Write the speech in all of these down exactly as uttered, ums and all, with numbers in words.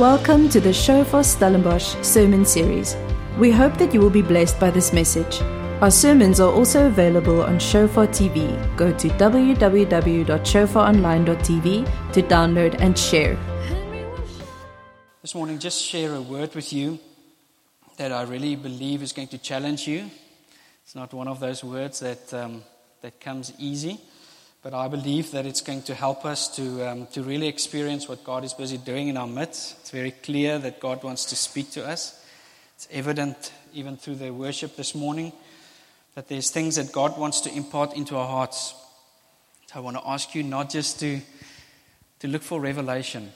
Welcome to the Shofar Stellenbosch sermon series. We hope that you will be blessed by this message. Our sermons are also available on Shofar T V. Go to w w w dot shofar online dot t v to download and share. This morning, just share a word with you that I really believe is going to challenge you. It's not one of those words that um, that comes easy, but I believe that it's going to help us to um, to really experience what God is busy doing in our midst. It's very clear that God wants to speak to us. It's evident even through the worship this morning that there's things that God wants to impart into our hearts. So I want to ask you not just to to look for revelation,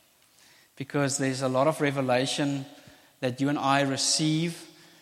because there's a lot of revelation that you and I receive,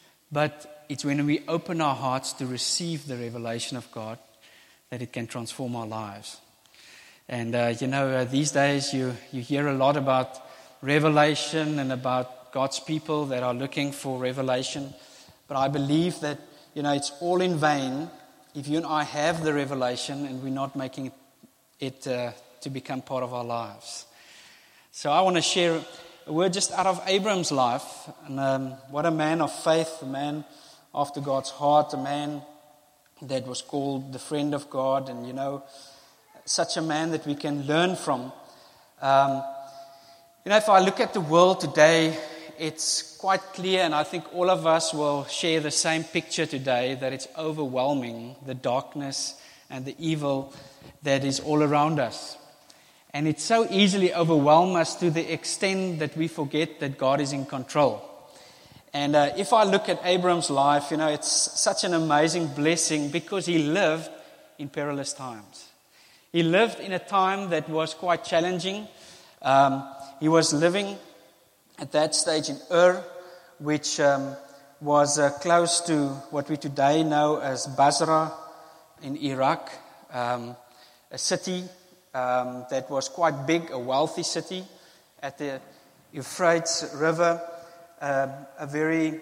but it's when we open our hearts to receive the revelation of God that it can transform our lives. And uh, you know, uh, these days you, you hear a lot about revelation and about God's people that are looking for revelation. But I believe that, you know, it's all in vain if you and I have the revelation and we're not making it uh, to become part of our lives. So I want to share a word just out of Abram's life. And um, what a man of faith, a man after God's heart, a man that was called the friend of God, and you know, such a man that we can learn from. Um, you know, if I look at the world today, it's quite clear, and I think all of us will share the same picture today, that it's overwhelming, the darkness and the evil that is all around us. And it so easily overwhelms us to the extent that we forget that God is in control. And uh, if I look at Abram's life, you know, it's such an amazing blessing because he lived in perilous times. He lived in a time that was quite challenging. Um, he was living at that stage in Ur, which um, was uh, close to what we today know as Basra in Iraq, um, a city um, that was quite big, a wealthy city at the Euphrates River. Uh, a very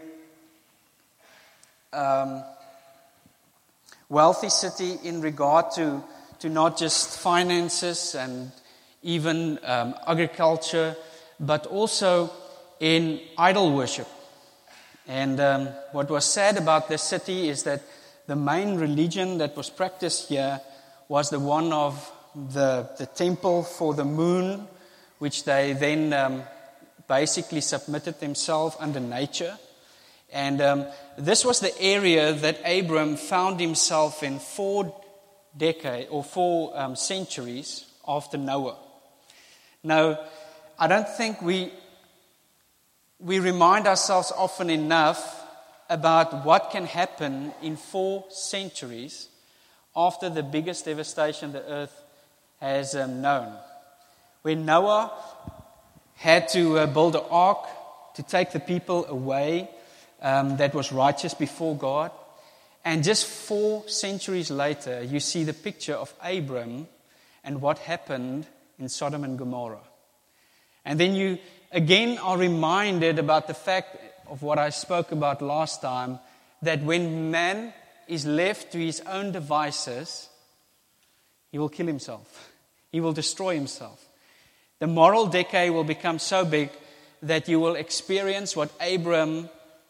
um, wealthy city in regard to, to not just finances and even um, agriculture, but also in idol worship. And um, what was said about this city is that the main religion that was practiced here was the one of the, the temple for the moon, which they then um, basically submitted themselves under nature. And um, this was the area that Abram found himself in four decades or four um, centuries after Noah. Now, I don't think we we remind ourselves often enough about what can happen in four centuries after the biggest devastation the earth has um, known. When Noah had to uh, build an ark to take the people away um, that was righteous before God. And just four centuries later, you see the picture of Abram and what happened in Sodom and Gomorrah. And then you again are reminded about the fact of what I spoke about last time, that when man is left to his own devices, he will kill himself. He will destroy himself. The moral decay will become so big that you will experience what Abram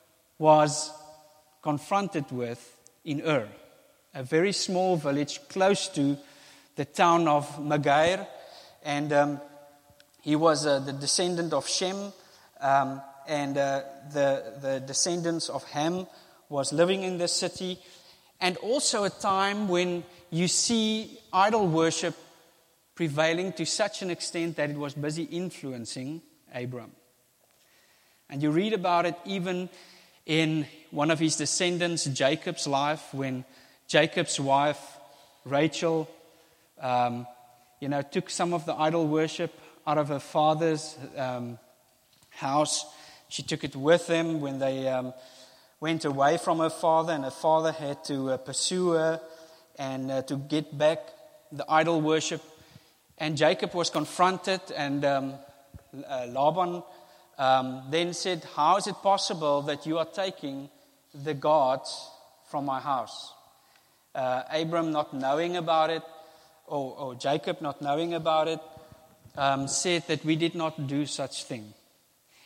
was confronted with in Ur, a very small village close to the town of Magair. And um, he was uh, the descendant of Shem, um, and uh, the, the descendants of Ham was living in this city. And also a time when you see idol worship prevailing to such an extent that it was busy influencing Abram. And you read about it even in one of his descendants, Jacob's life, when Jacob's wife, Rachel, um, you know, took some of the idol worship out of her father's um, house. She took it with them when they um, went away from her father, and her father had to uh, pursue her and uh, to get back the idol worship. And Jacob was confronted, and um, uh, Laban um, then said, "How is it possible that you are taking the gods from my house?" Uh, Abram, not knowing about it, or, or Jacob not knowing about it, um, said that we did not do such thing.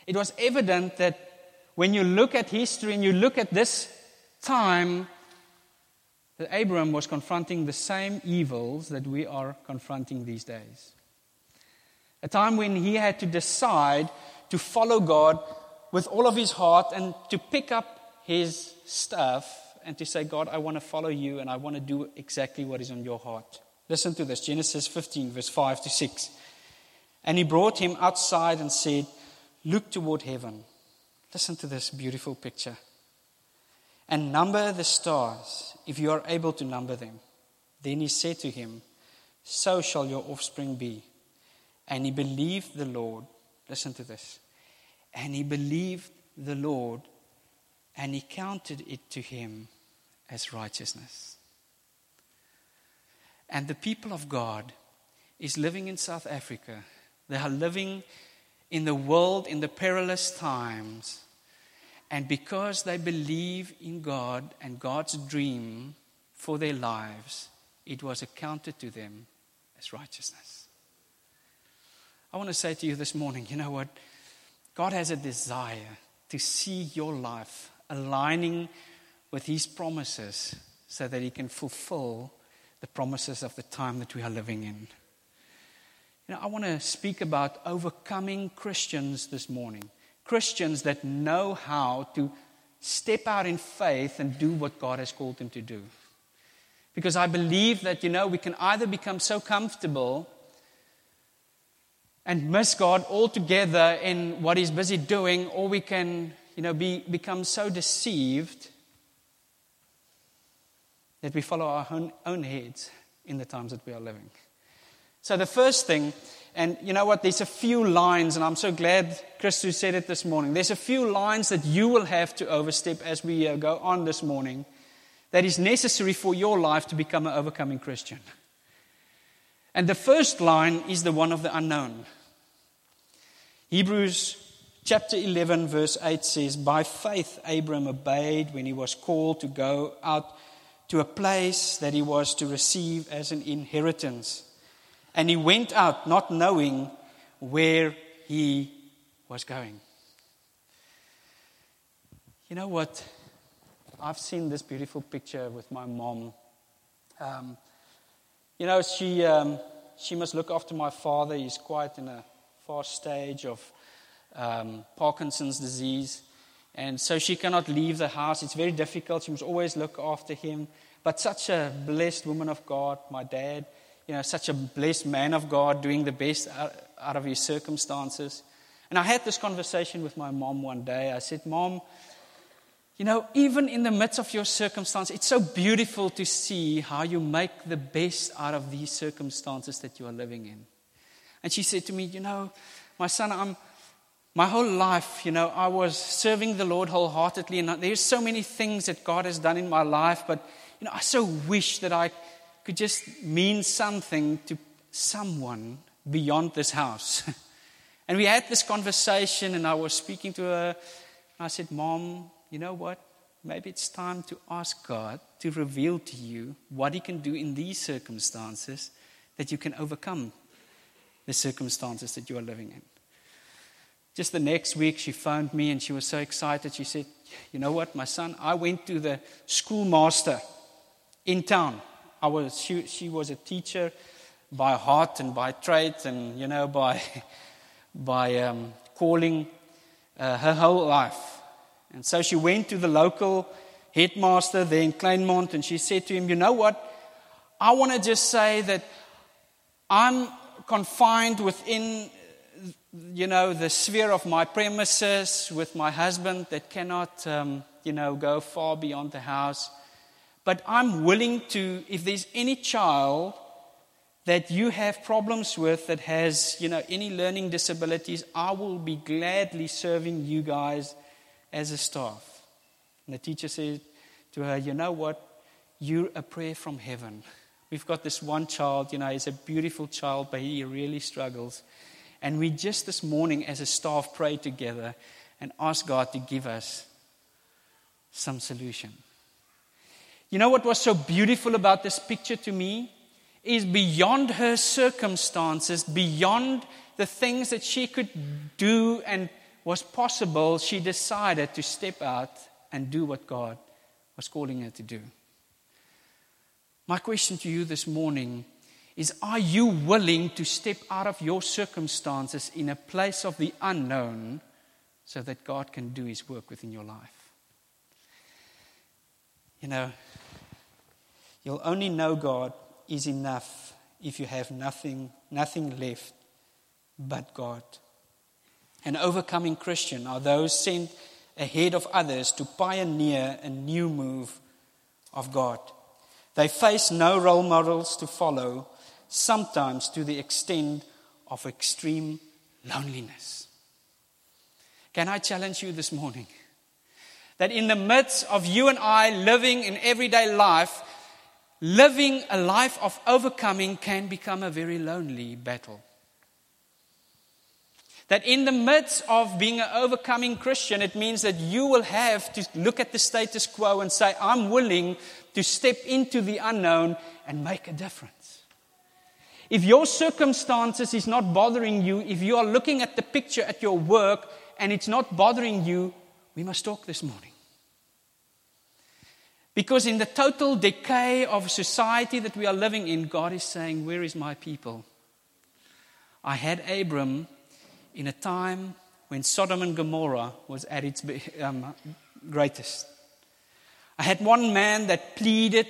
it was evident that when you look at history and you look at this time, that Abraham was confronting the same evils that we are confronting these days. A time when he had to decide to follow God with all of his heart and to pick up his stuff and to say, God, I want to follow you and I want to do exactly what is on your heart. Listen to this, Genesis fifteen, verse five to six. And he brought him outside and said, look toward heaven. Listen to this beautiful picture. And number the stars, if you are able to number them. Then he said to him, so shall your offspring be. And he believed the Lord. Listen to this. And he believed the Lord, and he counted it to him as righteousness. And the people of God is living in South Africa. They are living in the world in the perilous times. And because they believe in God and God's dream for their lives, it was accounted to them as righteousness. I want to say to you this morning, you know what? God has a desire to see your life aligning with His promises so that He can fulfill the promises of the time that we are living in. You know, I want to speak about overcoming Christians this morning. Christians that know how to step out in faith and do what God has called them to do. Because I believe that, you know, we can either become so comfortable and miss God altogether in what He's busy doing, or we can, you know, be become so deceived that we follow our own, own heads in the times that we are living. So the first thing, and you know what, there's a few lines, and I'm so glad Christu said it this morning. There's a few lines that you will have to overstep as we uh, go on this morning that is necessary for your life to become an overcoming Christian. And the first line is the one of the unknown. Hebrews chapter eleven verse eight says, by faith Abram obeyed when he was called to go out to a place that he was to receive as an inheritance. And he went out not knowing where he was going. You know what? I've seen this beautiful picture with my mom. Um, you know, she um, she must look after my father. He's quite in a fast stage of um, Parkinson's disease. And so she cannot leave the house. It's very difficult. She must always look after him. But such a blessed woman of God, my dad, you know, such a blessed man of God doing the best out, out of his circumstances. And I had this conversation with my mom one day. I said, Mom, you know, even in the midst of your circumstance, it's so beautiful to see how you make the best out of these circumstances that you are living in. And she said to me, you know, my son, I'm my whole life, you know, I was serving the Lord wholeheartedly, and there's so many things that God has done in my life, but, you know, I so wish that I could just mean something to someone beyond this house. And we had this conversation, and I was speaking to her, and I said, Mom, you know what? Maybe it's time to ask God to reveal to you what He can do in these circumstances that you can overcome the circumstances that you are living in. Just the next week, she phoned me and she was so excited. She said, you know what, my son, I went to the schoolmaster in town. I was, she, she was a teacher by heart and by trade and, you know, by, by um, calling uh, her whole life. And so she went to the local headmaster there in Kleinmond, and she said to him, you know what, I want to just say that I'm confined within, you know, the sphere of my premises with my husband that cannot, um, you know, go far beyond the house. But I'm willing to, if there's any child that you have problems with that has, you know, any learning disabilities, I will be gladly serving you guys as a staff. And the teacher said to her, you know what, you're a prayer from heaven. We've got this one child, you know, he's a beautiful child, but he really struggles. And we just this morning as a staff prayed together and asked God to give us some solution. You know what was so beautiful about this picture to me? Is beyond her circumstances, beyond the things that she could do and was possible, she decided to step out and do what God was calling her to do. My question to you this morning is, are you willing to step out of your circumstances in a place of the unknown so that God can do His work within your life? You know, you'll only know God is enough if you have nothing, nothing left but God. An overcoming Christian are those sent ahead of others to pioneer a new move of God. They face no role models to follow, sometimes to the extent of extreme loneliness. Can I challenge you this morning that in the midst of you and I living in everyday life, living a life of overcoming can become a very lonely battle? That in the midst of being an overcoming Christian, it means that you will have to look at the status quo and say, I'm willing to step into the unknown and make a difference. If your circumstances is not bothering you, if you are looking at the picture at your work and it's not bothering you, we must talk this morning. Because in the total decay of society that we are living in, God is saying, where is my people? I had Abram in a time when Sodom and Gomorrah was at its um, greatest. I had one man that pleaded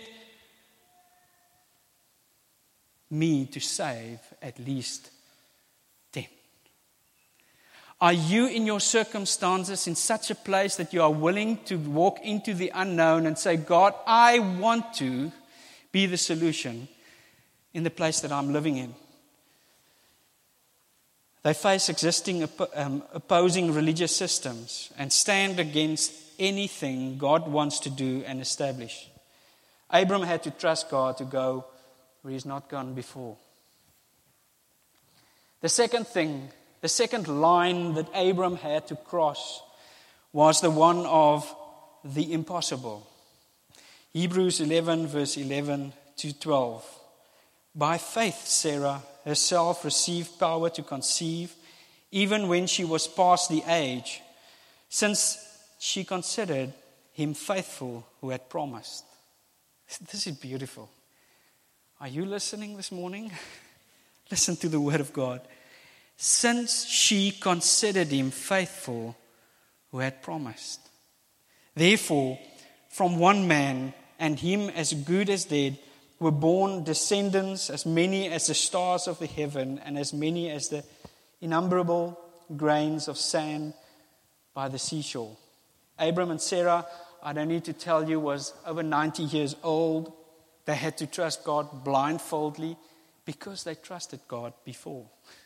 me to save at least ten. Are you in your circumstances in such a place that you are willing to walk into the unknown and say, God, I want to be the solution in the place that I'm living in? They face existing um, opposing religious systems and stand against anything God wants to do and establish. Abram had to trust God to go where He's not gone before. The second thing, the second line that Abram had to cross was the one of the impossible. Hebrews eleven, verse eleven to twelve. By faith, Sarah herself received power to conceive, even when she was past the age, since she considered him faithful who had promised. This is beautiful. Are you listening this morning? Listen to the word of God. Since she considered him faithful who had promised. Therefore, from one man, and him as good as dead, were born descendants as many as the stars of the heaven and as many as the innumerable grains of sand by the seashore. Abram and Sarah, I don't need to tell you, was over ninety years old. They had to trust God blindfoldly because they trusted God before.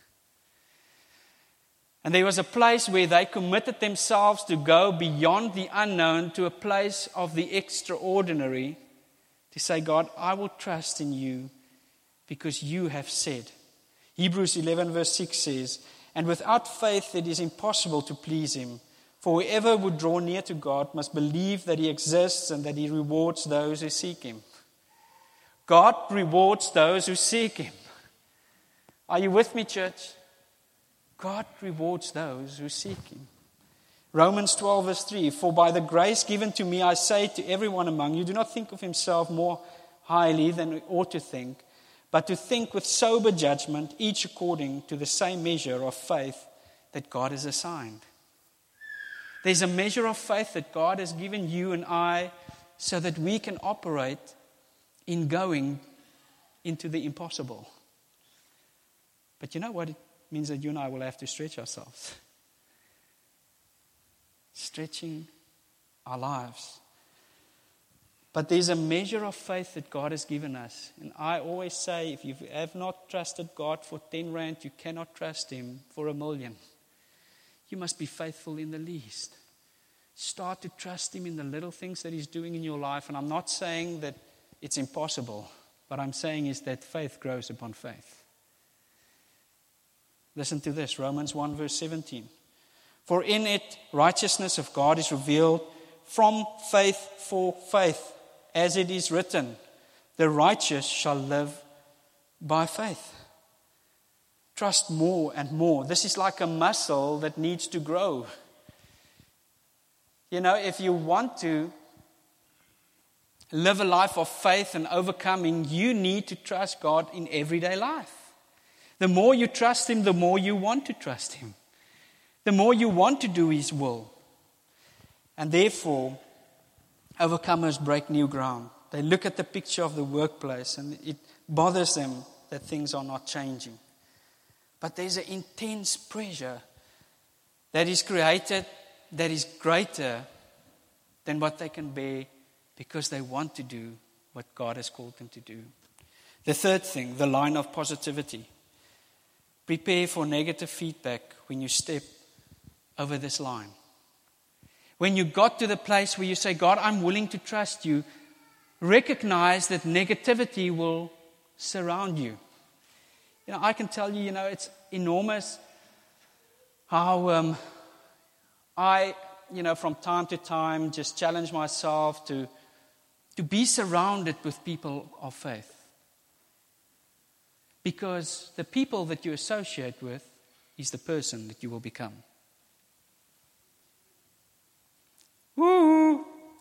And there was a place where they committed themselves to go beyond the unknown to a place of the extraordinary, to say, God, I will trust in you because you have said. Hebrews eleven verse six says, and without faith it is impossible to please Him. For whoever would draw near to God must believe that He exists and that He rewards those who seek Him. God rewards those who seek Him. Are you with me, church? God rewards those who seek Him. Romans twelve verse three, for by the grace given to me I say to everyone among you, do not think of himself more highly than he ought to think, but to think with sober judgment, each according to the same measure of faith that God has assigned. There's a measure of faith that God has given you and I so that we can operate in going into the impossible. But you know what? It means that you and I will have to stretch ourselves. Stretching our lives. But there's a measure of faith that God has given us. And I always say, if you have not trusted God for ten rand, you cannot trust Him for a million. You must be faithful in the least. Start to trust Him in the little things that He's doing in your life. And I'm not saying that it's impossible. What I'm saying is that faith grows upon faith. Listen to this, Romans one verse seventeen. For in it righteousness of God is revealed from faith for faith, as it is written, the righteous shall live by faith. Trust more and more. This is like a muscle that needs to grow. You know, if you want to live a life of faith and overcoming, you need to trust God in everyday life. The more you trust Him, the more you want to trust Him. The more you want to do His will. And therefore, overcomers break new ground. They look at the picture of the workplace and it bothers them that things are not changing. But there's an intense pressure that is created that is greater than what they can bear because they want to do what God has called them to do. The third thing, the line of positivity. Prepare for negative feedback when you step over this line. When you got to the place where you say, God, I'm willing to trust you, recognize that negativity will surround you. You know, I can tell you, you know, it's enormous how um, I, you know, from time to time just challenge myself to, to be surrounded with people of faith. Because the people that you associate with is the person that you will become. Woo!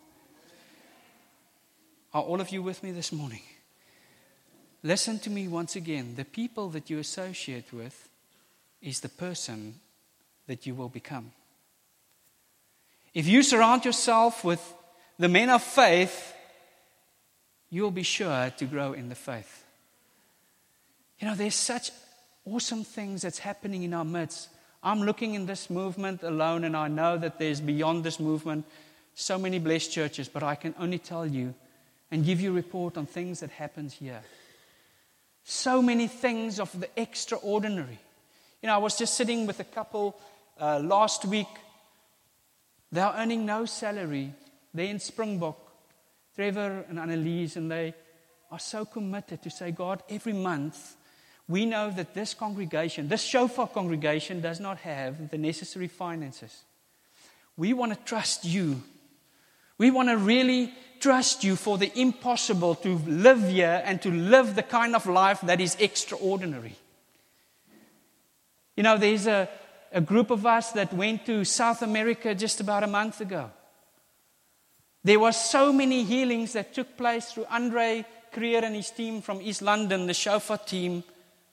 Are all of you with me this morning? Listen to me once again. The people that you associate with is the person that you will become. If you surround yourself with the men of faith, you'll be sure to grow in the faith. You know, there's such awesome things that's happening in our midst. I'm looking in this movement alone, and I know that there's beyond this movement so many blessed churches, but I can only tell you and give you a report on things that happens here. So many things of the extraordinary. You know, I was just sitting with a couple uh, last week. They are earning no salary. They're in Springbok, Trevor and Annelies, and they are so committed to say, God, every month, we know that this congregation, this Shofar congregation does not have the necessary finances. We want to trust you. We want to really trust you for the impossible to live here and to live the kind of life that is extraordinary. You know, there's a, a group of us that went to South America just about a month ago. There were so many healings that took place through Andre Creer and his team from East London, the Shofar team,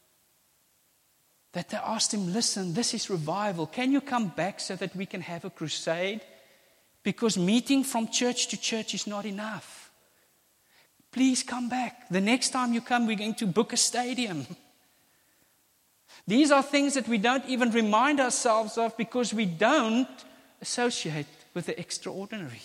that they asked him, listen, this is revival. Can you come back so that we can have a crusade? Because meeting from church to church is not enough. Please come back. The next time you come, we're going to book a stadium. These are things that we don't even remind ourselves of because we don't associate with the extraordinary.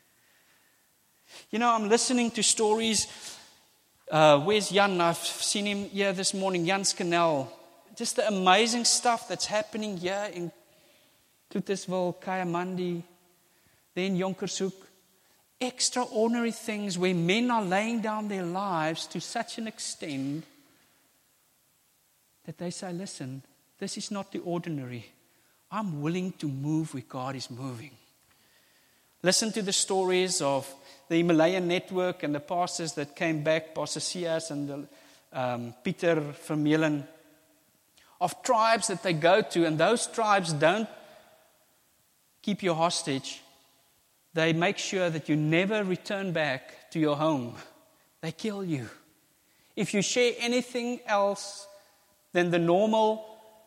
You know, I'm listening to stories. Uh, where's Jan? I've seen him here this morning, Jan Scannell. Just the amazing stuff that's happening here in Tutisville, Kayamandi, then Jonkershoek. Extraordinary things where men are laying down their lives to such an extent that they say, listen, this is not the ordinary. I'm willing to move where God is moving. Listen to the stories of the Himalayan Network and the pastors that came back, Pastor Sias and the, um, Peter Vermeulen, of tribes that they go to, and those tribes don't keep you hostage. They make sure that you never return back to your home. They kill you. If you share anything else than the normal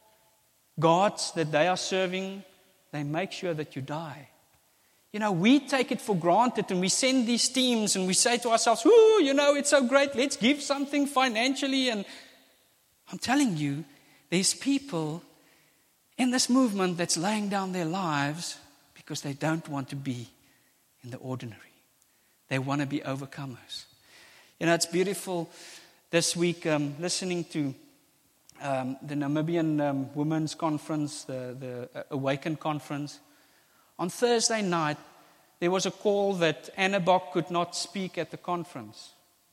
gods that they are serving, they make sure that you die. You know, we take it for granted and we send these teams and we say to ourselves, ooh, you know, it's so great, let's give something financially. And I'm telling you, there's people in this movement that's laying down their lives because they don't want to be in the ordinary. They want to be overcomers. You know, it's beautiful this week um, listening to um, the Namibian um, Women's Conference, the, the Awaken Conference. On Thursday night, there was a call that Anna Bok could not speak at the conference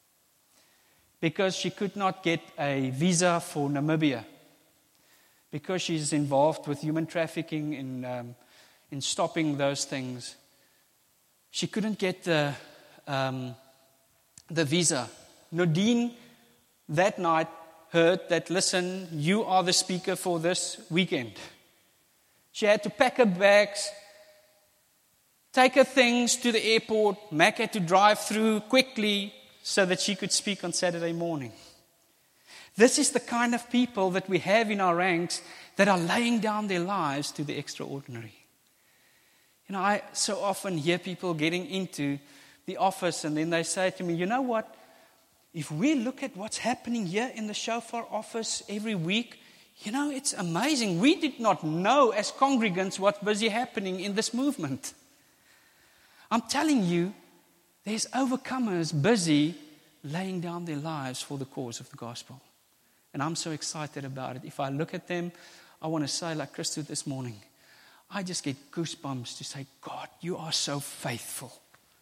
because she could not get a visa for Namibia, because she's involved with human trafficking in, um, in stopping those things. She couldn't get the, um, the visa. Nadine, that night, heard that, listen, you are the speaker for this weekend. She had to pack her bags, take her things to the airport. Mac had to drive through quickly so that she could speak on Saturday morning. This is the kind of people that we have in our ranks that are laying down their lives to the extraordinary. You know, I so often hear people getting into the office and then they say to me, you know what? If we look at what's happening here in the Shofar office every week, you know, it's amazing. We did not know as congregants what's busy happening in this movement. I'm telling you, there's overcomers busy laying down their lives for the cause of the gospel. And I'm so excited about it. If I look at them, I want to say like Christo this morning, I just get goosebumps to say, God, you are so faithful.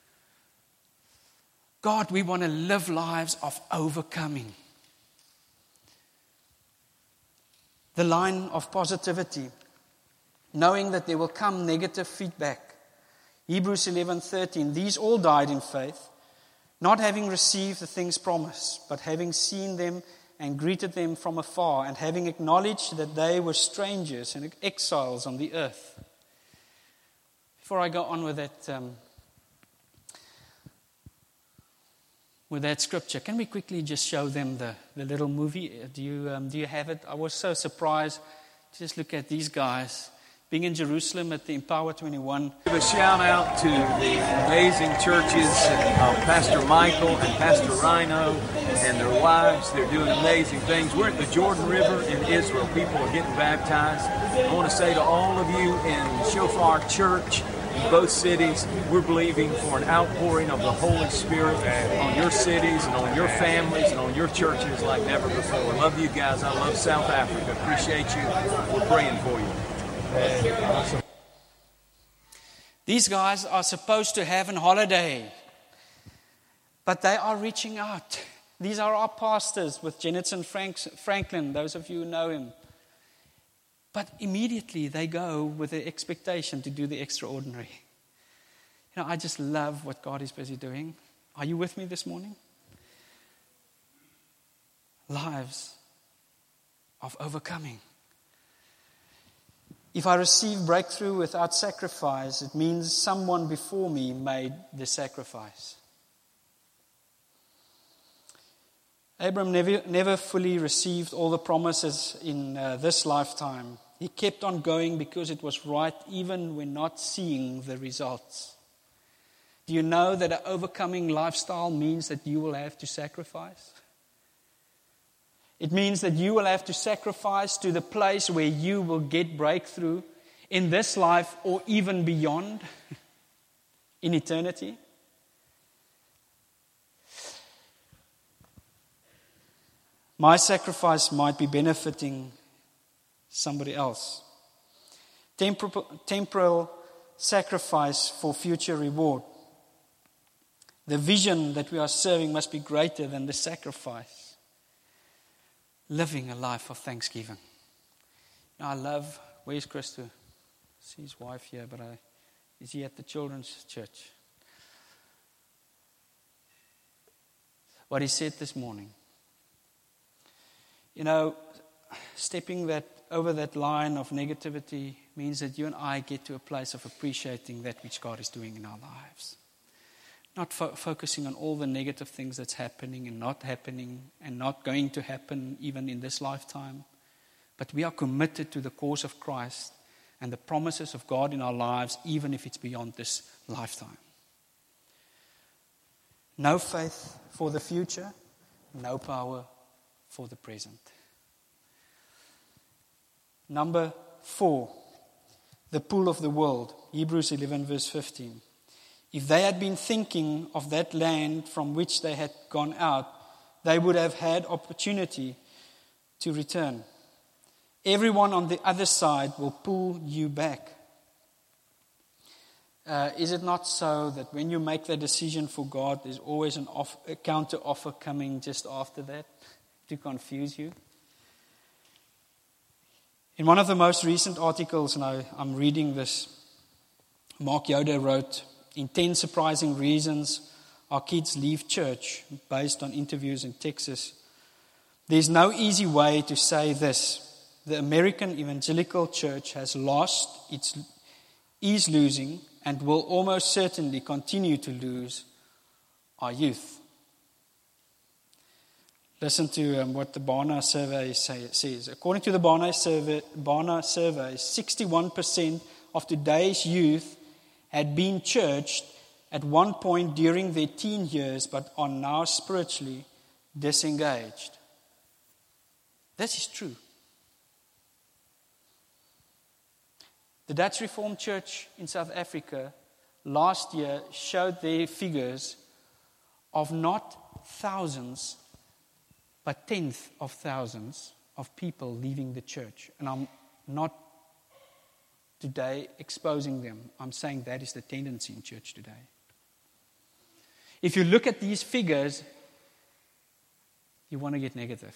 God, we want to live lives of overcoming. The line of positivity, knowing that there will come negative feedback. Hebrews eleven thirteen, these all died in faith, not having received the things promised, but having seen them and greeted them from afar, and having acknowledged that they were strangers and exiles on the earth. Before I go on with that, um, with that scripture, can we quickly just show them the, the little movie? Do you um, do you have it? I was so surprised to just look at these guys being in Jerusalem at the Empower twenty-one. Give a shout out to the amazing churches of Pastor Michael and Pastor Rhino and their wives. They're doing amazing things. We're at the Jordan River in Israel. People are getting baptized. I want to say to all of you in Shofar Church, in both cities, we're believing for an outpouring of the Holy Spirit on your cities and on your families and on your churches like never before. I love you guys. I love South Africa. Appreciate you. We're praying for you. Awesome. These guys are supposed to have a holiday, but they are reaching out. These are our pastors with Jenison Franklin, those of you who know him. But immediately they go with the expectation to do the extraordinary. You know, I just love what God is busy doing. Are you with me this morning? Lives of overcoming. If I receive breakthrough without sacrifice, it means someone before me made the sacrifice. Abram never, never fully received all the promises in uh, this lifetime. He kept on going because it was right, even when not seeing the results. Do you know that an overcoming lifestyle means that you will have to sacrifice? It means that you will have to sacrifice to the place where you will get breakthrough in this life or even beyond, in eternity. My sacrifice might be benefiting somebody else. Temporal, temporal sacrifice for future reward. The vision that we are serving must be greater than the sacrifice. Living a life of thanksgiving. Now I love, where's Christo? I see his wife here, but I, is he at the children's church? What he said this morning. You know, stepping that over that line of negativity means that you and I get to a place of appreciating that which God is doing in our lives. Not fo- focusing on all the negative things that's happening and not happening and not going to happen even in this lifetime. But we are committed to the cause of Christ and the promises of God in our lives, even if it's beyond this lifetime. No faith for the future, no power for the present. Number four, the pool of the world. Hebrews eleven verse fifteen. If they had been thinking of that land from which they had gone out, they would have had opportunity to return. Everyone on the other side will pull you back. Uh, is it not so that when you make the decision for God, there's always an off, a counter offer coming just after that to confuse you? In one of the most recent articles, and I, I'm reading this, Mark Yoder wrote, "In ten surprising reasons our kids leave church," based on interviews in Texas. There's no easy way to say this. The American evangelical church has lost, its, is losing, and will almost certainly continue to lose our youth. Listen to um, what the Barna survey say, says. According to the Barna survey, Barna survey, sixty-one percent of today's youth had been churched at one point during their teen years, but are now spiritually disengaged. This is true. The Dutch Reformed Church in South Africa last year showed their figures of not thousands, but tenth of thousands of people leaving the church. And I'm not today exposing them. I'm saying that is the tendency in church today. If you look at these figures, you want to get negative.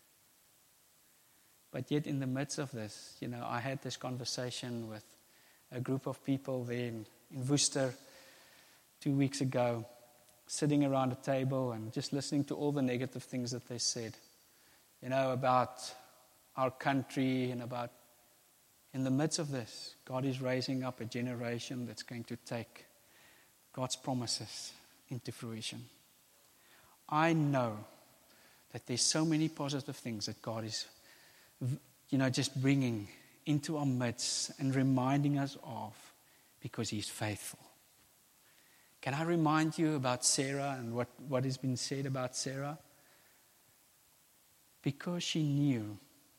But yet in the midst of this, you know, I had this conversation with a group of people there in, in Worcester two weeks ago, sitting around a table and just listening to all the negative things that they said, you know, about our country and about, in the midst of this, God is raising up a generation that's going to take God's promises into fruition. I know that there's so many positive things that God is, you know, just bringing into our midst and reminding us of, because He's faithful. Can I remind you about Sarah and what, what has been said about Sarah? Because she knew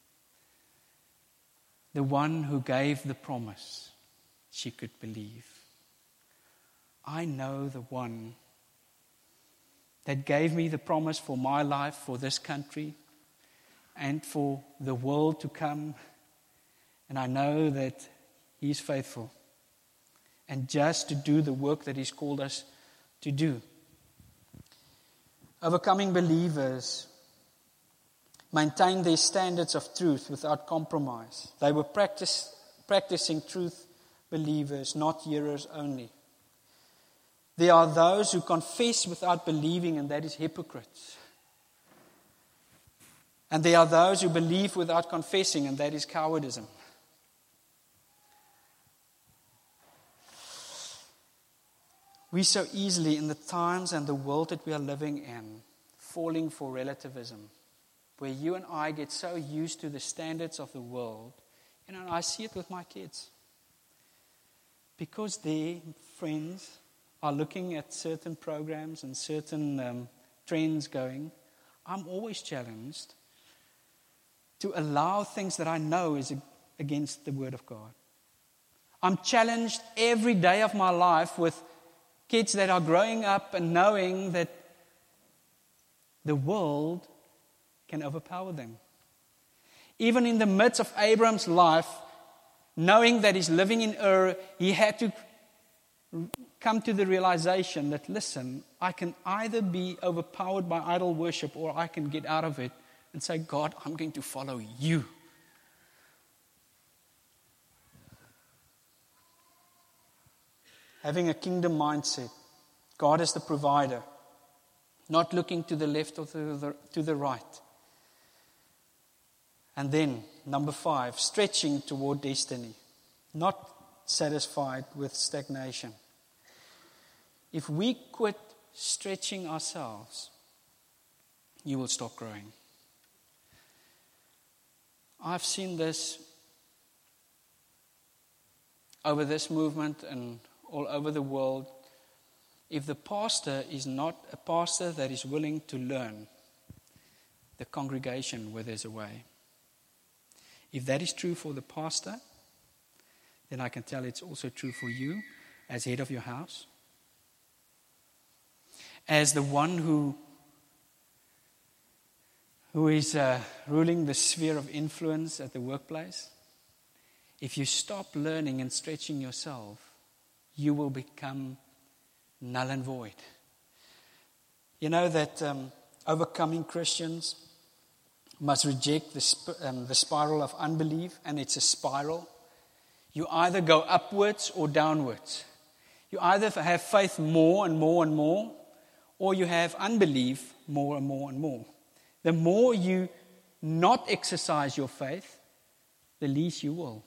the one who gave the promise, she could believe. I know the one that gave me the promise for my life, for this country, and for the world to come. And I know that He's faithful and just to do the work that He's called us to do. Overcoming believers maintained their standards of truth without compromise. They were practice, practicing truth believers, not hearers only. There are those who confess without believing, and that is hypocrites. And there are those who believe without confessing, and that is cowardice. We so easily, in the times and the world that we are living in, falling for relativism, where you and I get so used to the standards of the world. You know, and I see it with my kids. Because their friends are looking at certain programs and certain um, trends going, I'm always challenged to allow things that I know is against the Word of God. I'm challenged every day of my life with kids that are growing up and knowing that the world can overpower them. Even in the midst of Abraham's life, knowing that he's living in Ur, he had to come to the realization that, listen, I can either be overpowered by idol worship or I can get out of it and say, God, I'm going to follow you. Having a kingdom mindset, God is the provider, not looking to the left or to the, to the right. And then, number five, stretching toward destiny, not satisfied with stagnation. If we quit stretching ourselves, you will stop growing. I've seen this over this movement and all over the world. If the pastor is not a pastor that is willing to learn, the congregation withers away. If that is true for the pastor, then I can tell it's also true for you as head of your house. As the one who, who is uh, ruling the sphere of influence at the workplace. If you stop learning and stretching yourself, you will become null and void. You know that um, overcoming Christians must reject the, sp- um, the spiral of unbelief, and it's a spiral. You either go upwards or downwards. You either have faith more and more and more, or you have unbelief more and more and more. The more you not exercise your faith, the least you will.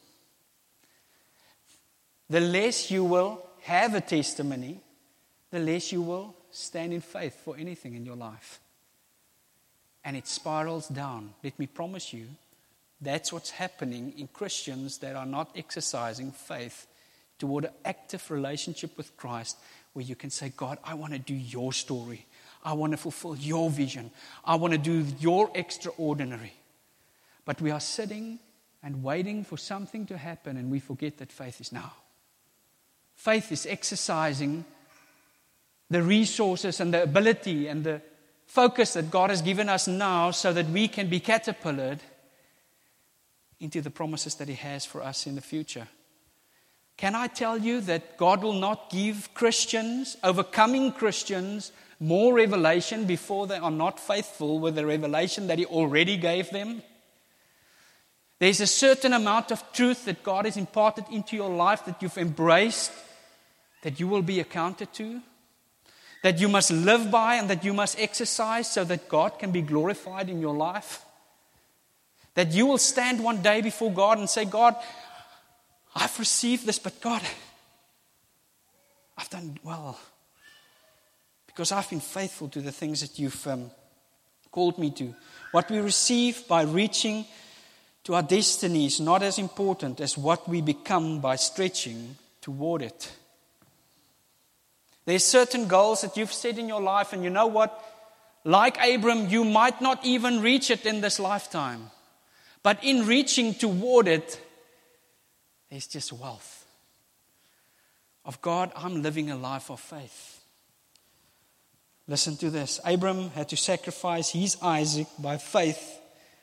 The less you will have a testimony, the less you will stand in faith for anything in your life. And it spirals down. Let me promise you, that's what's happening in Christians that are not exercising faith toward an active relationship with Christ, where you can say, God, I want to do your story. I want to fulfill your vision. I want to do your extraordinary. But we are sitting and waiting for something to happen, and we forget that faith is now. Faith is exercising the resources and the ability and the focus that God has given us now so that we can be catapulted into the promises that He has for us in the future. Can I tell you that God will not give Christians, overcoming Christians, more revelation before they are not faithful with the revelation that He already gave them? There's a certain amount of truth that God has imparted into your life that you've embraced, that you will be accounted to, that you must live by and that you must exercise so that God can be glorified in your life. That you will stand one day before God and say, God, I've received this, but God, I've done well. Because I've been faithful to the things that you've um, called me to. What we receive by reaching to our destiny is not as important as what we become by stretching toward it. There's certain goals that you've set in your life, and you know what? Like Abram, you might not even reach it in this lifetime. But in reaching toward it, there's just wealth. Of God, I'm living a life of faith. Listen to this. Abram had to sacrifice his Isaac by faith.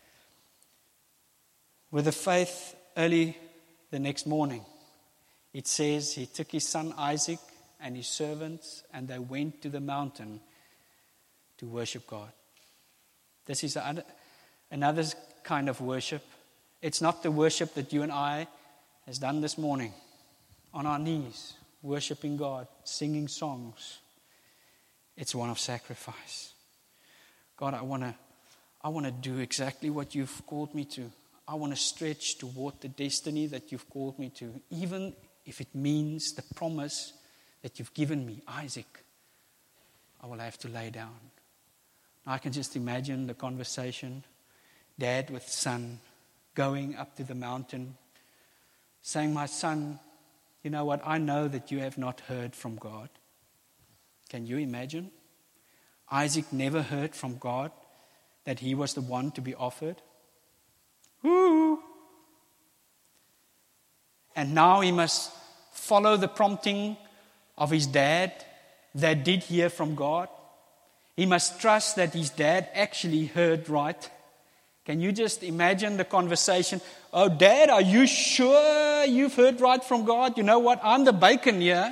With the faith early the next morning, it says he took his son Isaac and his servants, and they went to the mountain to worship God. This is another kind of worship. It's not the worship that you and I has done this morning, on our knees, worshiping God, singing songs. It's one of sacrifice. God, I want to I want to do exactly what you've called me to. I want to stretch toward the destiny that you've called me to, even if it means the promise that you've given me, Isaac, I will have to lay down. I can just imagine the conversation, dad with son, going up to the mountain, saying, my son, you know what, I know that you have not heard from God. Can you imagine? Isaac never heard from God that he was the one to be offered. Woo! And now he must follow the prompting of his dad that did hear from God. He must trust that his dad actually heard right. Can you just imagine the conversation? Oh, Dad, are you sure you've heard right from God? You know what? I'm the bacon here.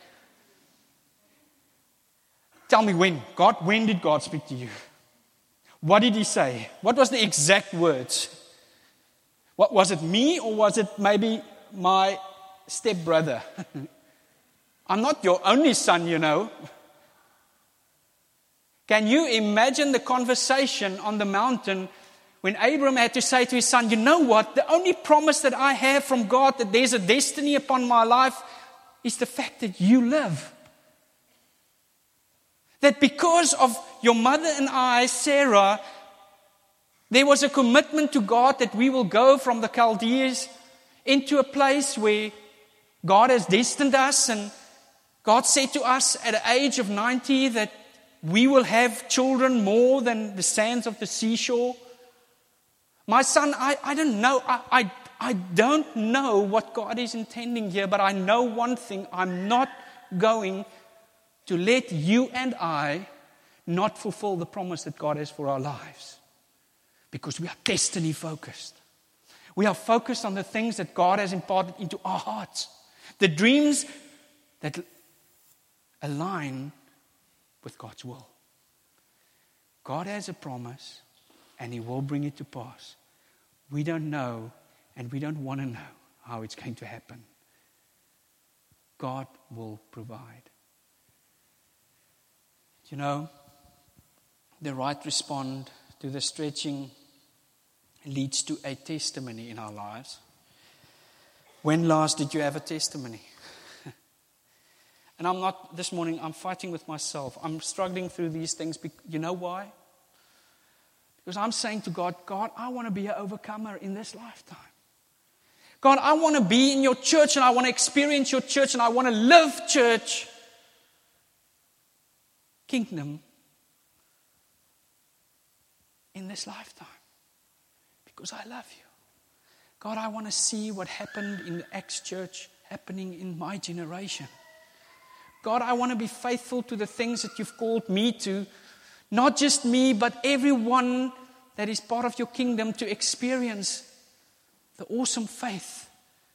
Tell me when. God, when did God speak to you? What did He say? What was the exact words? What, was it me or was it maybe my stepbrother? I'm not your only son, you know. Can you imagine the conversation on the mountain when Abram had to say to his son, you know what, the only promise that I have from God that there's a destiny upon my life is the fact that you live. That because of your mother and I, Sarah, there was a commitment to God that we will go from the Chaldees into a place where God has destined us, and God said to us at the age of ninety that we will have children more than the sands of the seashore. My son, I, I don't know. I, I, I don't know what God is intending here, but I know one thing. I'm not going to let you and I not fulfill the promise that God has for our lives. Because we are destiny focused. We are focused on the things that God has imparted into our hearts. The dreams that align with God's will. God has a promise and He will bring it to pass. We don't know and we don't want to know how it's going to happen. God will provide. You know, the right response to the stretching leads to a testimony in our lives. When last did you have a testimony? And I'm not, this morning, I'm fighting with myself. I'm struggling through these things. You know why? Because I'm saying to God, God, I want to be an overcomer in this lifetime. God, I want to be in your church and I want to experience your church and I want to live church. Kingdom in this lifetime. Because I love you. God, I want to see what happened in the Acts church happening in my generation. God, I want to be faithful to the things that you've called me to. Not just me, but everyone that is part of your kingdom to experience the awesome faith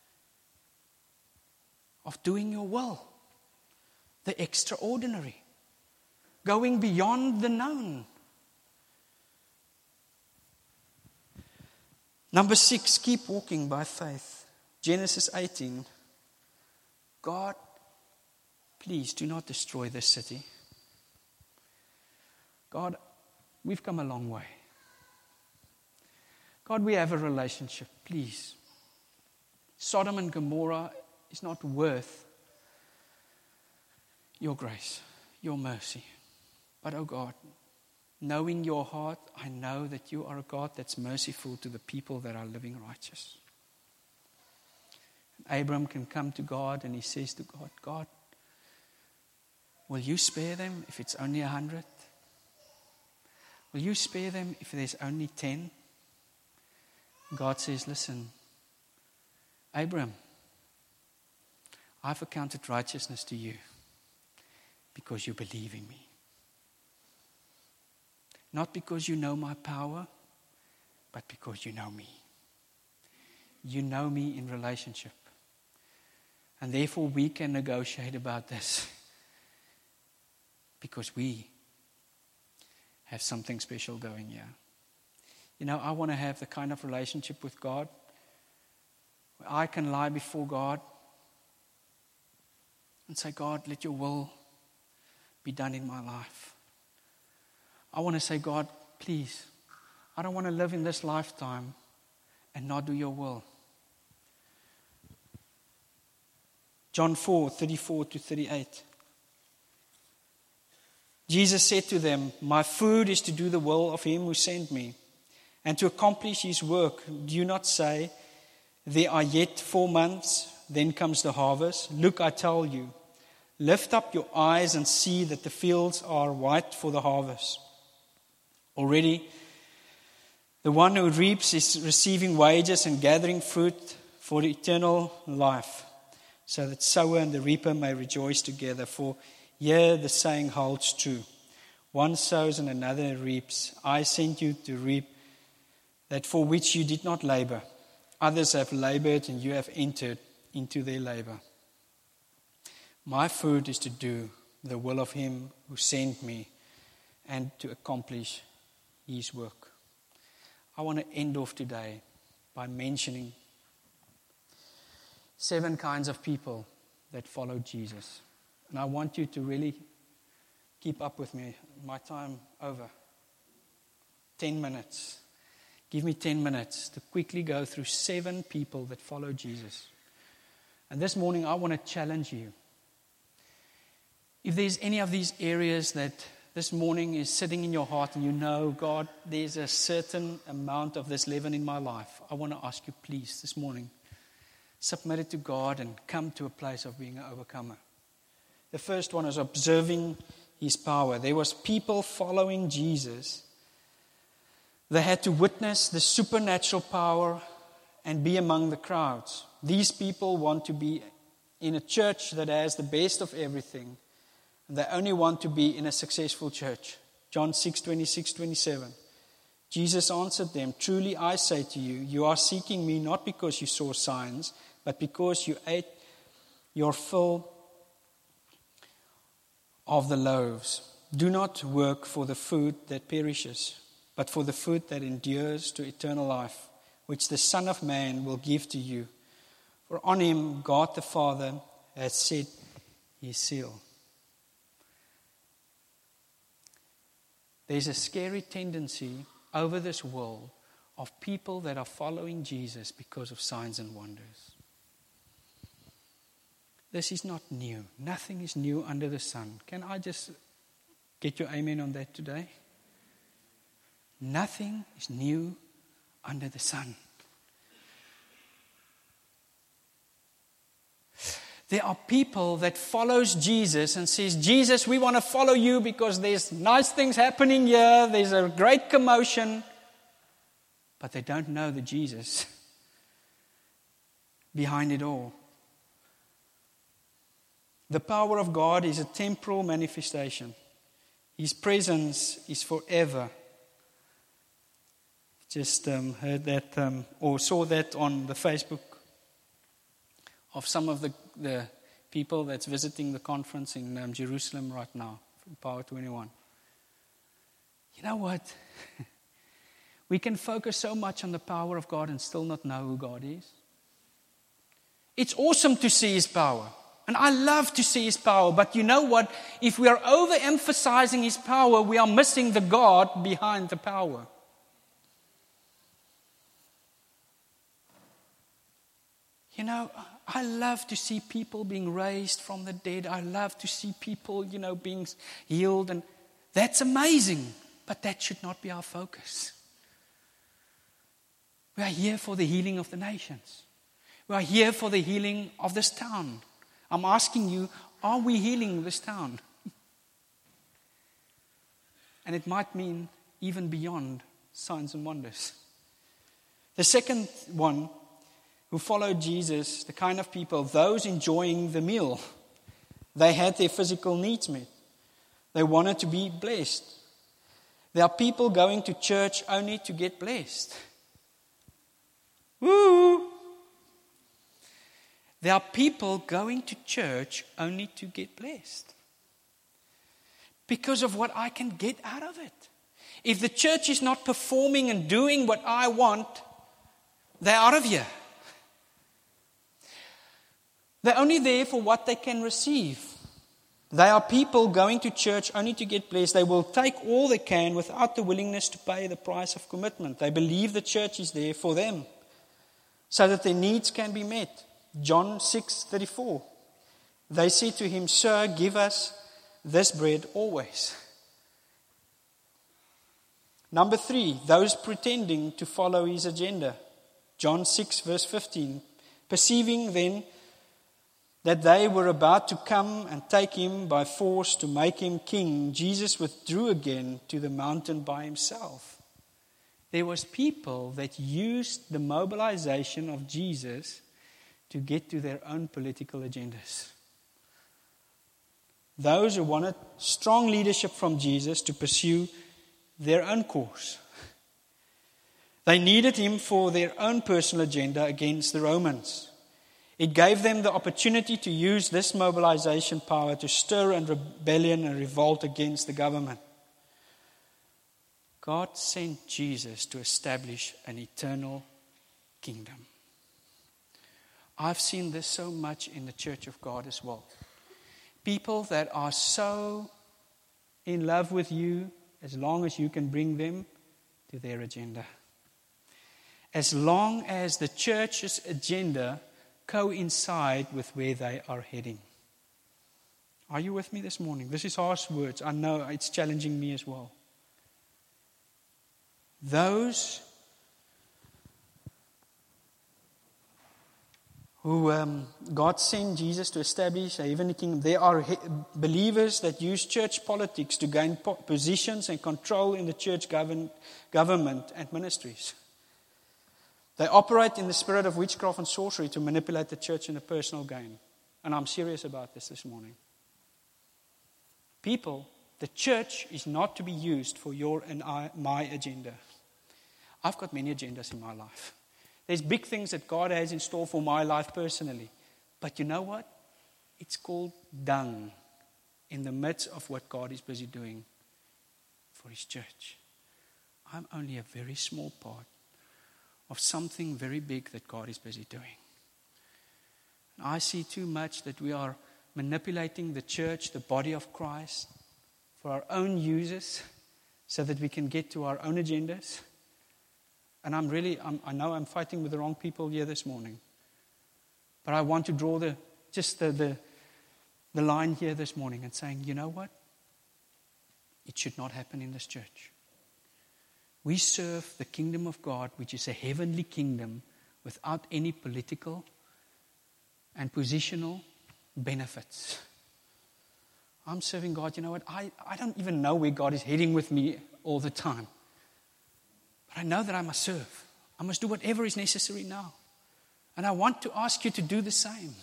of doing your will. The extraordinary. Going beyond the known. Number six, keep walking by faith. Genesis eighteen. God, please do not destroy this city. God, we've come a long way. God, we have a relationship, please. Sodom and Gomorrah is not worth your grace, your mercy. But, oh God, knowing your heart, I know that you are a God that's merciful to the people that are living righteous. Abram can come to God and he says to God, God, will you spare them if it's only a hundred? Will you spare them if there's only ten? God says, listen, Abram, I've accounted righteousness to you because you believe in me. Not because you know my power, but because you know me. You know me in relationship. And therefore we can negotiate about this. Because we have something special going here. You know, I want to have the kind of relationship with God where I can lie before God and say, God, let your will be done in my life. I want to say, God, please, I don't want to live in this lifetime and not do your will. John four, thirty-four to thirty-eight. Jesus said to them, my food is to do the will of him who sent me, and to accomplish his work. Do you not say, there are yet four months, then comes the harvest? Look, I tell you, lift up your eyes and see that the fields are white for the harvest. Already, the one who reaps is receiving wages and gathering fruit for the eternal life, so that sower and the reaper may rejoice together. For here the saying holds true. One sows and another reaps. I sent you to reap that for which you did not labor. Others have labored and you have entered into their labor. My food is to do the will of him who sent me and to accomplish his work. I want to end off today by mentioning seven kinds of people that follow Jesus. And I want you to really keep up with me. My time over. Ten minutes. Give me ten minutes to quickly go through seven people that follow Jesus. And this morning I want to challenge you. If there's any of these areas that this morning is sitting in your heart and you know, God, there's a certain amount of this leaven in my life, I want to ask you, please, this morning, submit it to God and come to a place of being an overcomer. The first one is observing his power. There was people following Jesus. They had to witness the supernatural power and be among the crowds. These people want to be in a church that has the best of everything. They only want to be in a successful church. John six, twenty-six, twenty-seven. Jesus answered them, truly I say to you, you are seeking me not because you saw signs, but because you ate your fill of the loaves. Do not work for the food that perishes, but for the food that endures to eternal life, which the Son of Man will give to you. For on him God the Father has set his seal. There's a scary tendency over this world of people that are following Jesus because of signs and wonders. This is not new. Nothing is new under the sun. Can I just get your amen on that today? Nothing is new under the sun. There are people that follows Jesus and says, Jesus, we want to follow you because there's nice things happening here. There's a great commotion. But they don't know the Jesus behind it all. The power of God is a temporal manifestation. His presence is forever. Just um, heard that um, or saw that on the Facebook of some of the, the people that's visiting the conference in um, Jerusalem right now, from Power twenty-one. You know what? We can focus so much on the power of God and still not know who God is. It's awesome to see His power. And I love to see His power. But you know what? If we are overemphasizing His power, we are missing the God behind the power. You know, I love to see people being raised from the dead. I love to see people, you know, being healed. And that's amazing. But that should not be our focus. We are here for the healing of the nations. We are here for the healing of this town. I'm asking you, are we healing this town? And it might mean even beyond signs and wonders. The second one who followed Jesus, the kind of people, those enjoying the meal. They had their physical needs met. They wanted to be blessed. There are people going to church only to get blessed. Woo! There are people going to church only to get blessed. Because of what I can get out of it. If the church is not performing and doing what I want, they're out of here. They're only there for what they can receive. They are people going to church only to get blessed. They will take all they can without the willingness to pay the price of commitment. They believe the church is there for them so that their needs can be met. John six thirty-four. They said to him, Sir, give us this bread always. Number three, those pretending to follow his agenda. John six verse fifteen. Perceiving then that they were about to come and take him by force to make him king, Jesus withdrew again to the mountain by himself. There was people that used the mobilization of Jesus to get to their own political agendas. Those who wanted strong leadership from Jesus to pursue their own course. They needed him for their own personal agenda against the Romans. It gave them the opportunity to use this mobilization power to stir and rebellion and revolt against the government. God sent Jesus to establish an eternal kingdom. I've seen this so much in the Church of God as well. People that are so in love with you as long as you can bring them to their agenda. As long as the church's agenda coincide with where they are heading. Are you with me this morning? This is harsh words. I know it's challenging me as well. Those who um, God sent Jesus to establish a heavenly kingdom. There are he- believers that use church politics to gain po- positions and control in the church govern- government and ministries. They operate in the spirit of witchcraft and sorcery to manipulate the church in a personal gain. And I'm serious about this this morning. People, the church is not to be used for your and I, my agenda. I've got many agendas in my life. There's big things that God has in store for my life personally. But you know what? It's called dung in the midst of what God is busy doing for His church. I'm only a very small part of something very big that God is busy doing. And I see too much that we are manipulating the church, the body of Christ, for our own uses so that we can get to our own agendas. And I'm really, I'm, I know I'm fighting with the wrong people here this morning. But I want to draw the just the, the, the line here this morning and saying, you know what? It should not happen in this church. We serve the kingdom of God, which is a heavenly kingdom without any political and positional benefits. I'm serving God. You know what? I, I don't even know where God is heading with me all the time. But I know that I must serve. I must do whatever is necessary now. And I want to ask you to do the same.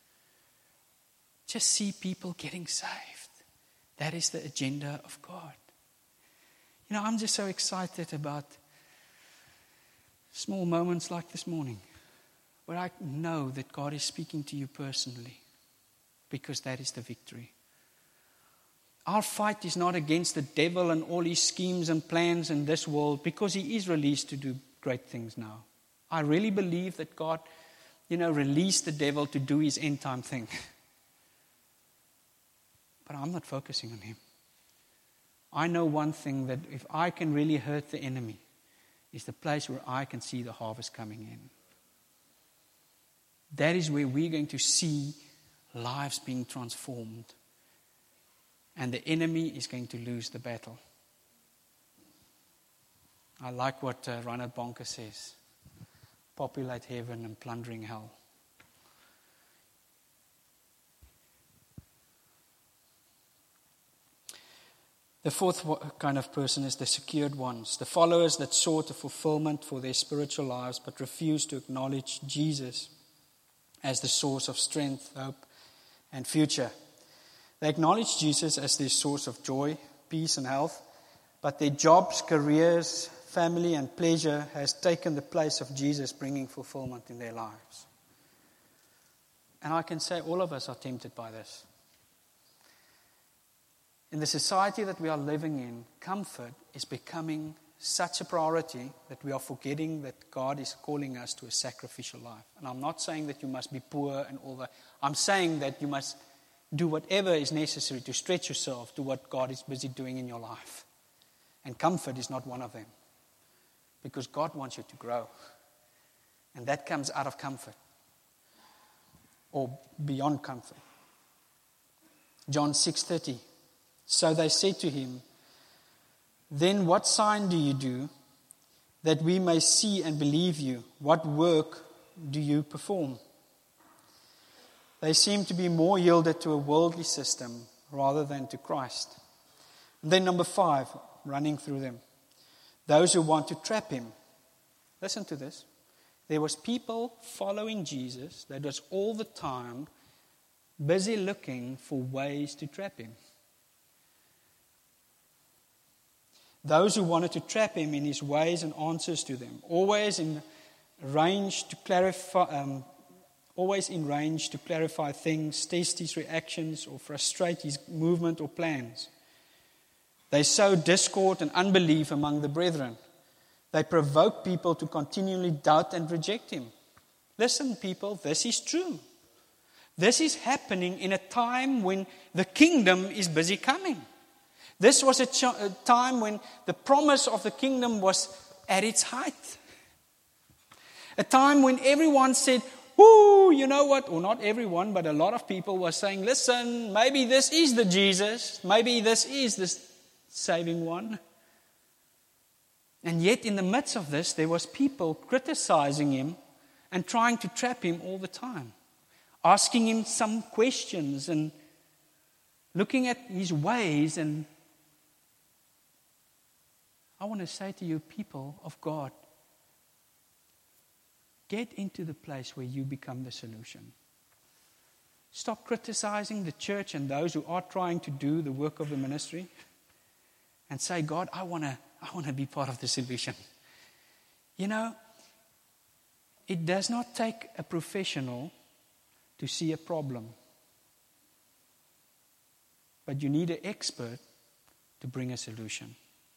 Just see people getting saved. That is the agenda of God. You know, I'm just so excited about small moments like this morning, where I know that God is speaking to you personally, because that is the victory. Our fight is not against the devil and all his schemes and plans in this world, because he is released to do great things now. I really believe that God, you know, released the devil to do his end time thing. But I'm not focusing on him. I know one thing, that if I can really hurt the enemy, is the place where I can see the harvest coming in. That is where we're going to see lives being transformed. And the enemy is going to lose the battle. I like what uh, Reinhard Bonke says. Populate heaven and plundering hell. The fourth kind of person is the secured ones, the followers that sought a fulfillment for their spiritual lives but refused to acknowledge Jesus as the source of strength, hope, and future. They acknowledge Jesus as their source of joy, peace, and health, but their jobs, careers, family, and pleasure has taken the place of Jesus bringing fulfillment in their lives. And I can say all of us are tempted by this. In the society that we are living in, comfort is becoming such a priority that we are forgetting that God is calling us to a sacrificial life. And I'm not saying that you must be poor and all that. I'm saying that you must do whatever is necessary to stretch yourself to what God is busy doing in your life. And comfort is not one of them. Because God wants you to grow. And that comes out of comfort. Or beyond comfort. John six thirty. So they said to him, then what sign do you do that we may see and believe you? What work do you perform? They seem to be more yielded to a worldly system rather than to Christ. And then number five, running through them. Those who want to trap him. Listen to this. There was people following Jesus that was all the time busy looking for ways to trap him. Those who wanted to trap him in his ways and answers to them, always in range to clarify, um, always in range to clarify things, test his reactions, or frustrate his movement or plans. They sow discord and unbelief among the brethren. They provoke people to continually doubt and reject him. Listen, people, this is true. This is happening in a time when the kingdom is busy coming. This was a, ch- a time when the promise of the kingdom was at its height. A time when everyone said, whoo, you know what? Or not everyone, but a lot of people were saying, listen, maybe this is the Jesus. Maybe this is the saving one. And yet in the midst of this, there was people criticizing him and trying to trap him all the time. Asking him some questions and looking at his ways. And I want to say to you, people of God, get into the place where you become the solution. Stop criticizing the church and those who are trying to do the work of the ministry. And say, God, I want to I want to be part of the solution. You know, it does not take a professional to see a problem. But you need an expert to bring a solution.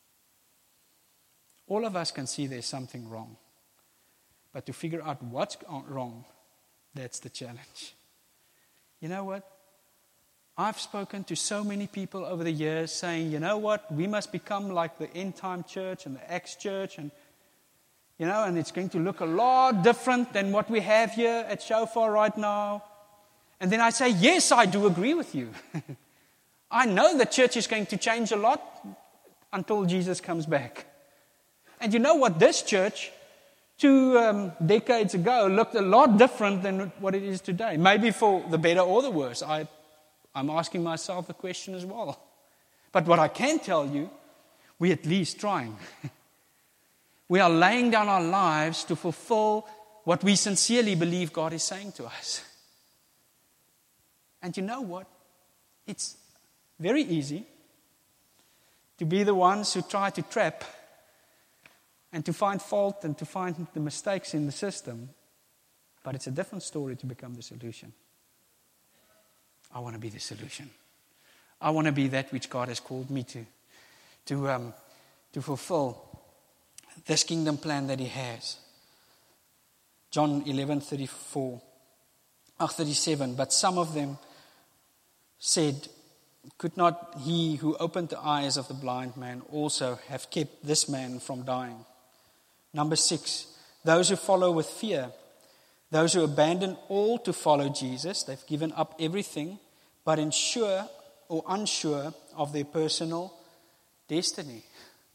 All of us can see there's something wrong. But to figure out what's wrong, that's the challenge. You know what? I've spoken to so many people over the years saying, you know what? We must become like the end time church and the Acts church. And, You know, and it's going to look a lot different than what we have here at Shofar right now. And then I say, yes, I do agree with you. I know the church is going to change a lot until Jesus comes back. And you know what? This church, two um, decades ago, looked a lot different than what it is today. Maybe for the better or the worse. I, I'm asking myself the question as well. But what I can tell you, we're at least trying. We are laying down our lives to fulfill what we sincerely believe God is saying to us. And you know what? It's very easy to be the ones who try to trap and to find fault and to find the mistakes in the system. But it's a different story to become the solution. I want to be the solution. I want to be that which God has called me to, to, um, to fulfill this kingdom plan that He has. John eleven thirty-four, or thirty-seven. But some of them said, could not He who opened the eyes of the blind man also have kept this man from dying? Number six, those who follow with fear. Those who abandon all to follow Jesus, they've given up everything, but unsure or unsure of their personal destiny.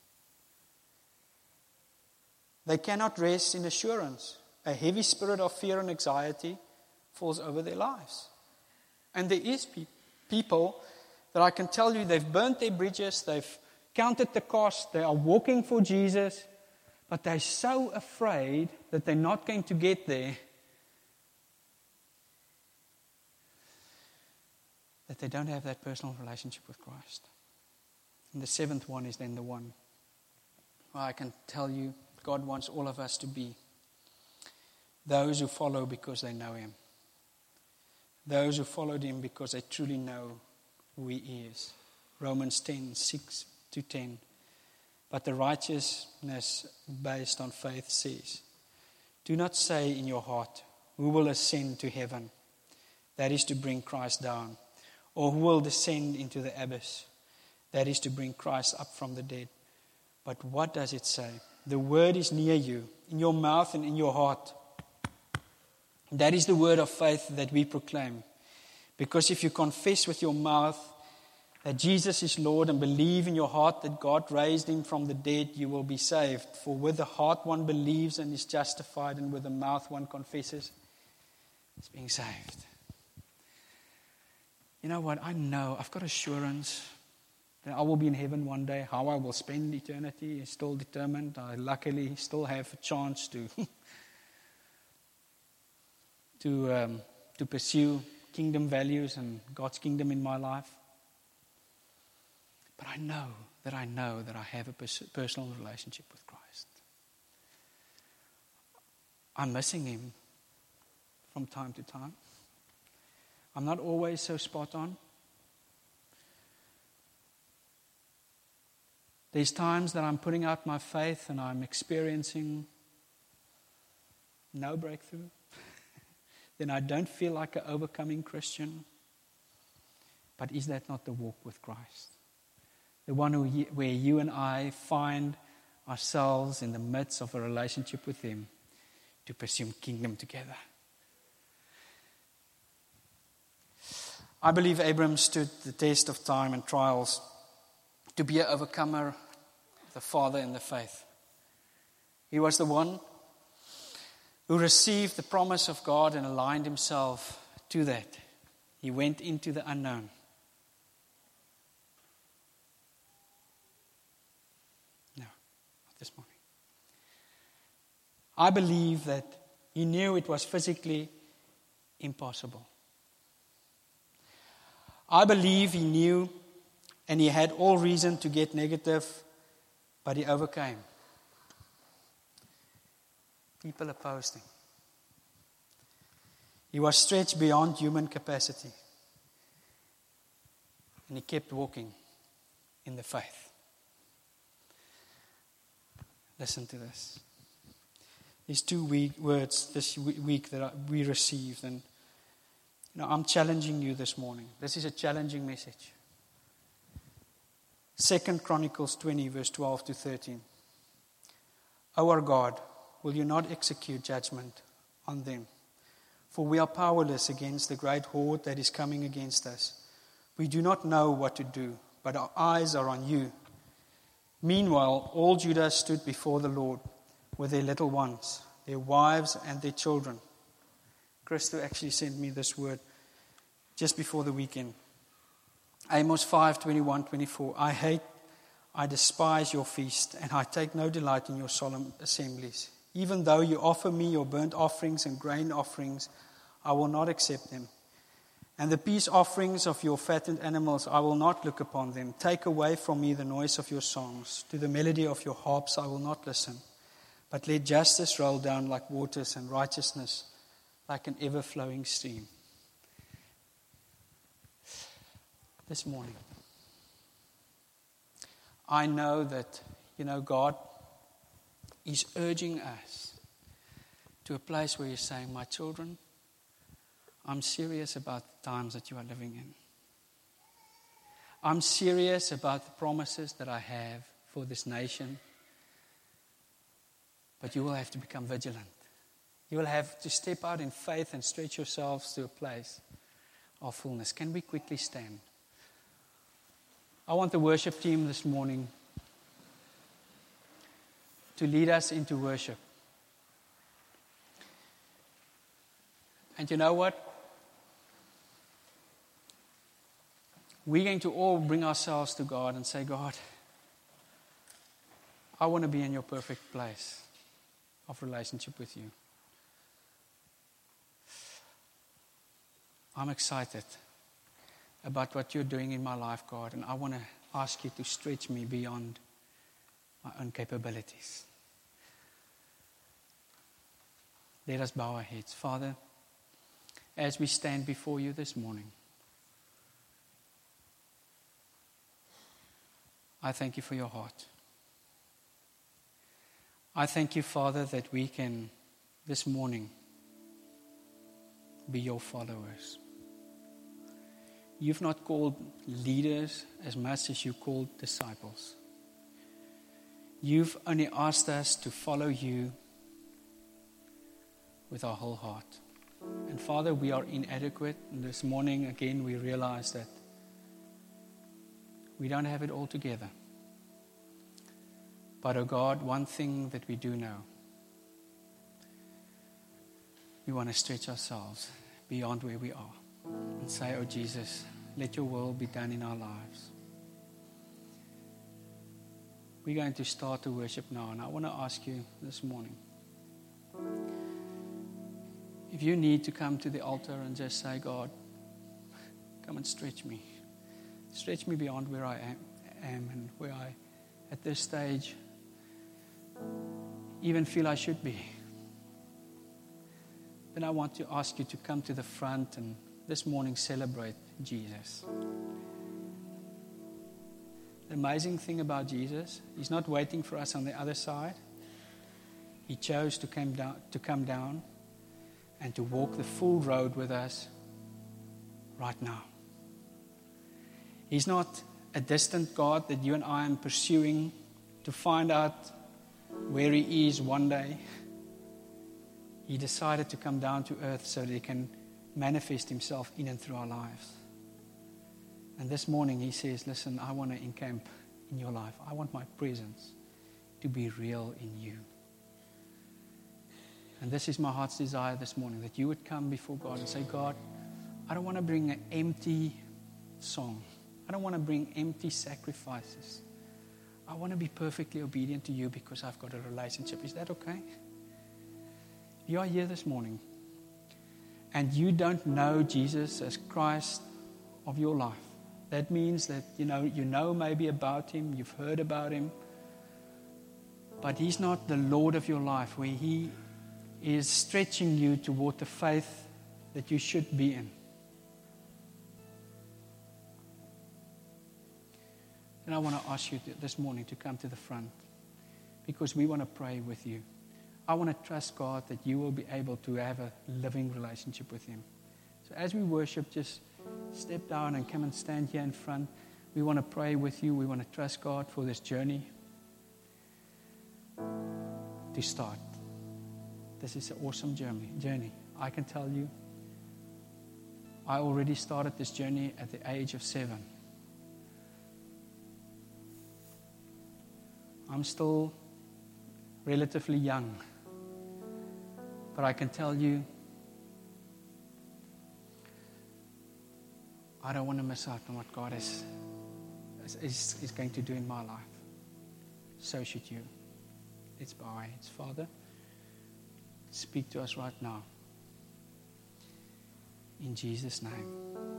They cannot rest in assurance. A heavy spirit of fear and anxiety falls over their lives. And there is pe- people that I can tell you, they've burnt their bridges, they've counted the cost, they are walking for Jesus, but they're so afraid that they're not going to get there that they don't have that personal relationship with Christ. And the seventh one is then the one where I can tell you God wants all of us to be. Those who follow because they know Him. Those who followed Him because they truly know who He is. Romans ten, six to ten. But the righteousness based on faith says, do not say in your heart, who will ascend to heaven? That is to bring Christ down. Or who will descend into the abyss? That is to bring Christ up from the dead. But what does it say? The word is near you, in your mouth and in your heart. That is the word of faith that we proclaim. Because if you confess with your mouth that Jesus is Lord and believe in your heart that God raised Him from the dead, you will be saved. For with the heart one believes and is justified, and with the mouth one confesses, is being saved. You know what? I know, I've got assurance that I will be in heaven one day. How I will spend eternity is still determined. I luckily still have a chance to to um, to pursue kingdom values and God's kingdom in my life. But I know that I know that I have a pers- personal relationship with Christ. I'm missing Him from time to time. I'm not always so spot on. There's times that I'm putting out my faith and I'm experiencing no breakthrough. Then I don't feel like an overcoming Christian. But is that not the walk with Christ? The one who, where you and I find ourselves in the midst of a relationship with Him to pursue kingdom together. I believe Abraham stood the test of time and trials to be an overcomer, the father in the faith. He was the one who received the promise of God and aligned himself to that. He went into the unknown. No, not this morning. I believe that he knew it was physically impossible. I believe he knew and he had all reason to get negative, but he overcame. People opposed him. He was stretched beyond human capacity. And he kept walking in the faith. Listen to this. These two week words this week that we received. And you know, I'm challenging you this morning. This is a challenging message. Second Chronicles twenty, verse twelve to thirteen. O our God, will you not execute judgment on them? For we are powerless against the great horde that is coming against us. We do not know what to do, but our eyes are on you." Meanwhile, all Judah stood before the Lord with their little ones, their wives and their children. Christo actually sent me this word just before the weekend. Amos five, twenty-one, twenty-four. "I hate, I despise your feast, and I take no delight in your solemn assemblies. Even though you offer me your burnt offerings and grain offerings, I will not accept them. And the peace offerings of your fattened animals, I will not look upon them. Take away from me the noise of your songs. To the melody of your harps I will not listen. But let justice roll down like waters and righteousness like an ever-flowing stream." This morning, I know that, you know, God is urging us to a place where He's saying, "My children, I'm serious about the times that you are living in. I'm serious about the promises that I have for this nation. But you will have to become vigilant. You will have to step out in faith and stretch yourselves to a place of fullness." Can we quickly stand? I want the worship team this morning to lead us into worship. And you know what? We're going to all bring ourselves to God and say, "God, I want to be in your perfect place of relationship with you. I'm excited about what you're doing in my life, God, and I want to ask you to stretch me beyond my own capabilities." Let us bow our heads. Father, as we stand before you this morning, I thank you for your heart. I thank you, Father, that we can this morning be your followers. You've not called leaders as much as you called disciples. You've only asked us to follow you with our whole heart. And Father, we are inadequate. And this morning, again, we realize that we don't have it all together. But, oh God, one thing that we do know, we want to stretch ourselves beyond where we are and say, "Oh Jesus, let your will be done in our lives." We're going to start to worship now, and I want to ask you this morning, if you need to come to the altar and just say, "God, come and stretch me. Stretch me beyond where I am, am and where I, at this stage, even feel I should be," then I want to ask you to come to the front and this morning celebrate Jesus. The amazing thing about Jesus, He's not waiting for us on the other side. He chose to come down, to come down and to walk the full road with us right now. He's not a distant God that you and I am pursuing to find out where He is one day. He decided to come down to earth so that He can manifest Himself in and through our lives. And this morning He says, "Listen, I want to encamp in your life. I want my presence to be real in you." And this is my heart's desire this morning, that you would come before God and say, "God, I don't want to bring an empty song. I don't want to bring empty sacrifices. I want to be perfectly obedient to you because I've got a relationship." Is that okay? You are here this morning and you don't know Jesus as Christ of your life. That means that you know you know maybe about Him, you've heard about Him, but He's not the Lord of your life, where He is stretching you toward the faith that you should be in. And I want to ask you to, this morning to come to the front, because we want to pray with you. I want to trust God that you will be able to have a living relationship with Him. So as we worship, just step down and come and stand here in front. We want to pray with you. We want to trust God for this journey to start. this is an awesome journey. Journey. I can tell you, I already started this journey at the age of seven. I'm still relatively young, but I can tell you, I don't want to miss out on what God is, is, is going to do in my life. So should you. Let's bow our heads. Father, speak to us right now. In Jesus' name.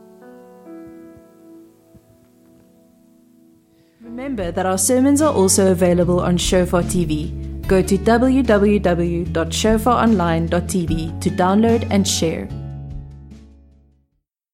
Remember that our sermons are also available on Shofar T V. Go to w w w dot shofar online dot t v to download and share.